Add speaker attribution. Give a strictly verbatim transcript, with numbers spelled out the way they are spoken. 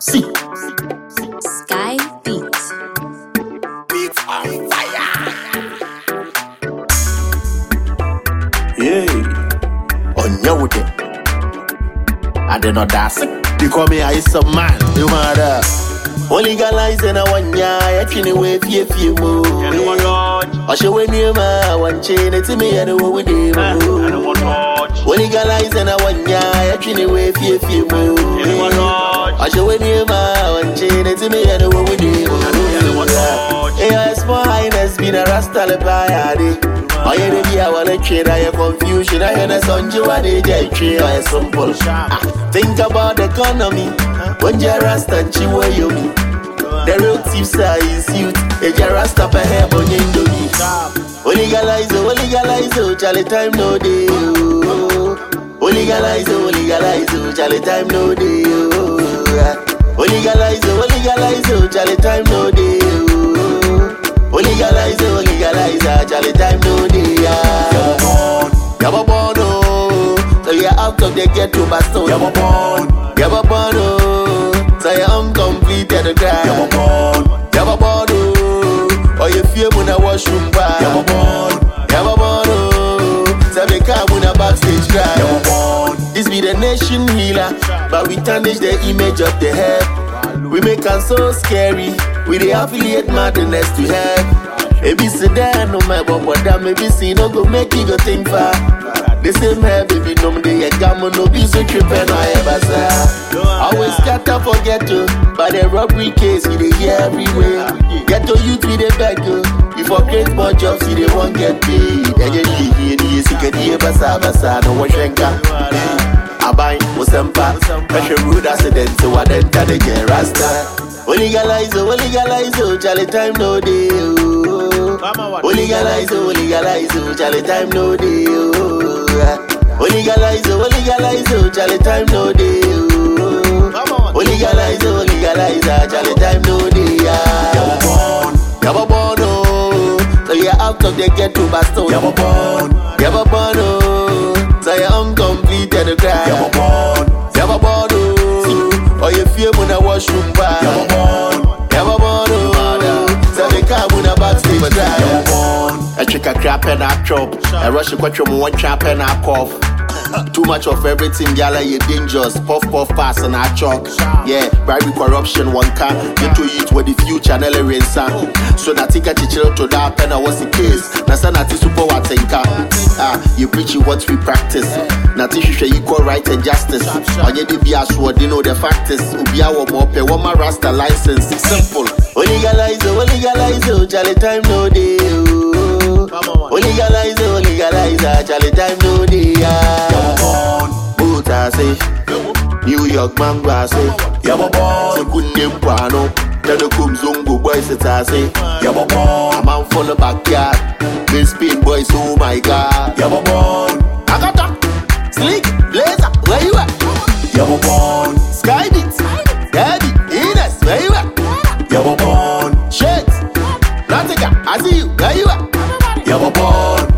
Speaker 1: See,
Speaker 2: Sky Beats.
Speaker 1: beats on fire. Yeah, on your day. I did not dance. They call me I some man. You matter. Only guys in a one year. I can't wait for a few more. I show when you ma one chain. It's me and what we do. Only guys in a one year. I can't wait for a few more. I show when you ma one chain. It's me and what we do. Yeah, small highness been a rasta lepayade. I hear the idea wanna trade, I confusion. I hear the sun you want to get trade. I simple. Ah, think about the economy. When you rasta chiwa you me. The real tips are is youth. If you rasta per hair on your indomie. Only legalize, only legalize, oh Charlie time no day. Only legalize, only legalize, oh Charlie time no day. Only legalize, only legalize, oh Charlie time no day. Only legalize, only legalize, Charlie time no day. You're born, oh, so you're out of the ghetto bastard. You're born, you're born, oh, so you're uncompleted the grind. You're born, you're born, oh, or you feel when I washroom bar. You're born, you're born, oh, so they come when I backstage grind. You're born, this be the nation healer, but we tarnish the image of the head. We make us so scary. We the affiliate madness to have. Maybe sit there no matter what that maybe see no go make you go think far. The same hair baby no me dey gamma no be so trippin' I ever say. Always scatter forget to, but the robbery case we dey hear everywhere. Get to youth we dey beg you. Before great more jobs we dey won't get paid. And you hear the sick the basa basa no one shenka. Abai Musempa, pressure rude accident so I then tell the get rasta. Only legalize, only legalize, oh Charlie time no day. Only legalize, only legalize, oh Charlie time no day. Only legalize, only legalize, oh Charlie time no day. Only legalize, only legalize, Charlie time no day. You're born, you're born, oh, so you're out of the ghetto bastard. You're born, you're born, oh, so you're uncompleted the grind. You're born, you're born, oh, or you feel when I washroom bar. You're born, you're born, oh, so they come when I backstage drive. You're born, I check a crap and I chop. I rush a quattro one trap and I cough. Too much of everything, gala, you dangerous. Puff, puff, pass, and I chalk. Yeah, bribery, corruption, one car. Get to eat with the future, Nelly Rinsa. So, that think I teach you to that pen, I was the case. Nasa, Nati, super, what think Ah, you preach what we practice. Nati, you show equal right and justice. On your D B S, what you know the fact is. Ubia, what more, pay one, my rasta license. It's simple. Only legalize, only legalize, oh, Charlie time no day. Only legalize, only legalize, Charlie time no day. I say, New York man, I say, Yabba boy, so good name, Pano. Tell the Kum Zungo boys, it's I say, Yabba boy, I'm out for the backyard. This big boys, oh my god, Yabba boy, I got up, Slick, Blazer, where you at? Yabba boy, Sky Beats, Daddy, Ines, where you at? Yabba boy, Shades, Natica, I see you, where you at? Yabba boy.